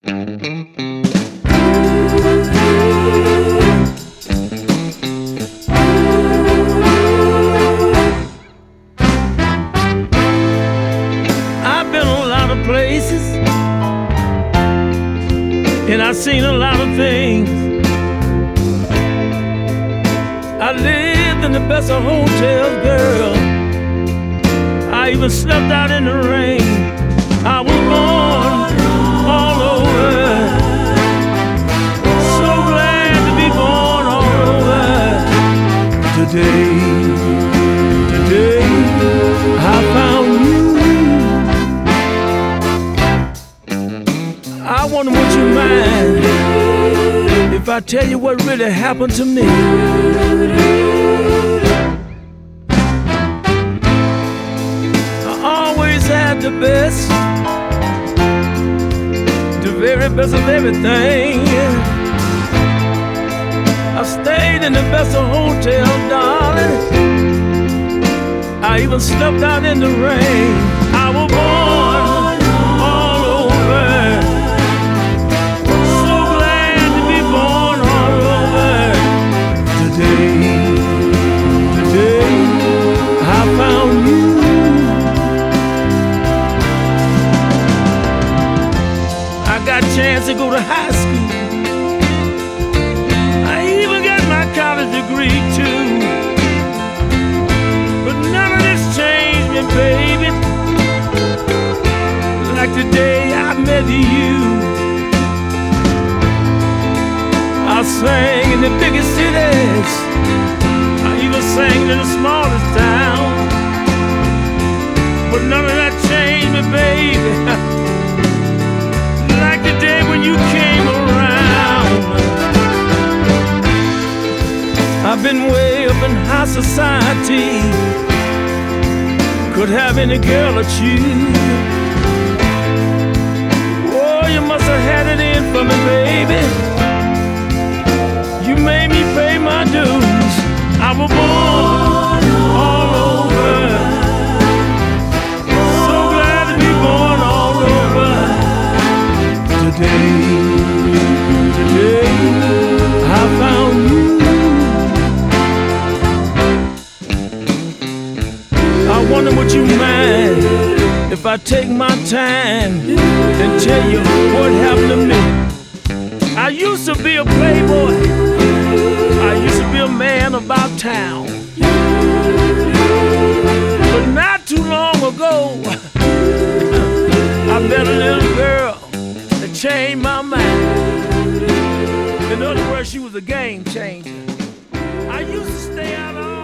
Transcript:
I've been a lot of places, and I've seen a lot of things. I lived in the best of hotels, girl. I even slept out in the rain. I was born all over. So glad to be born all over. Today I found you. I wonder would you mind if I tell you what really happened to me? I always had the best, the very best of everything. I stayed in the best of hotels, darling. I even slept out in the rain. I was born all over. So glad to be born all over. Today I found you. I got a chance to go to high school. I even got my college degree too. But none of this changed me, baby. Like the day I met you. I sang in the biggest cities. I even sang in the smallest town. But none of that changed me, baby. Like the day when you came around. I've been way up in high society. Could have any girl or choose. Oh, you must have had it in for me, baby. You made me pay my dues. I was born all over. So glad to be born all over. Today I found you. I wonder would you mind if I take my time and tell you what happened to me. I used to be a playboy. I used to be a man about town. But not too long ago, I met a little girl that changed my mind. In other words, she was a game changer. I used to stay out all